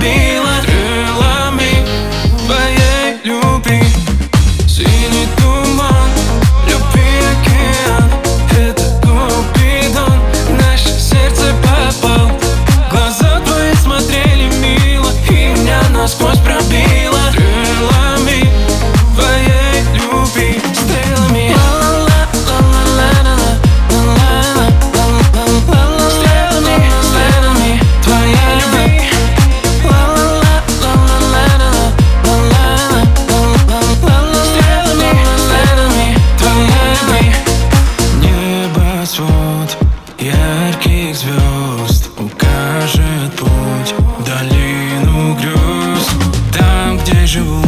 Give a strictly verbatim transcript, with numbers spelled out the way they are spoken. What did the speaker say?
пробила крылами твоей любви. Синий туман, любви океан, это Купидон в наше сердце попал. Глаза твои смотрели мило, и меня насквозь пробило крылами твоей любви. Стрелами ярких звезд укажет путь в долину грез, там, где живут